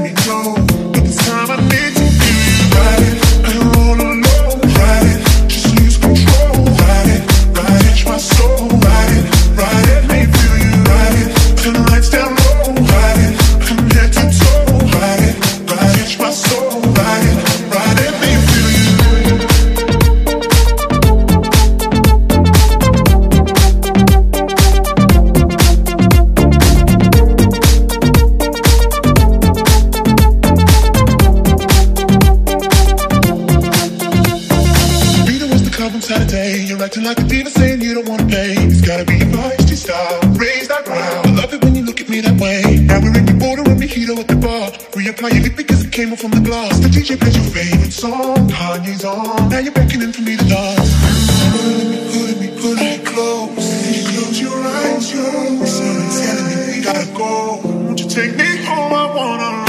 me close. But this time I need to feel you. Ride it, and all alone. Ride it, just lose control. Ride it, catch my soul. Ride it, let me feel you. Ride it, turn the lights down low. Ride it, from head to toe. Ride it, catch my soul. Ride it, let me feel you. Saturday, you're acting like a diva, saying you don't wanna pay. It's gotta be your feisty style, raise that ground. I love it when you look at me that way. Now we're in your border and mojito at the bar. Reapply your lip because it came off from the glass. The DJ plays your favorite song, Kanye's on. Now you're beckoning for me to dance. Pulling me close. You close your eyes, you're telling me we gotta go. Won't you take me home? I wanna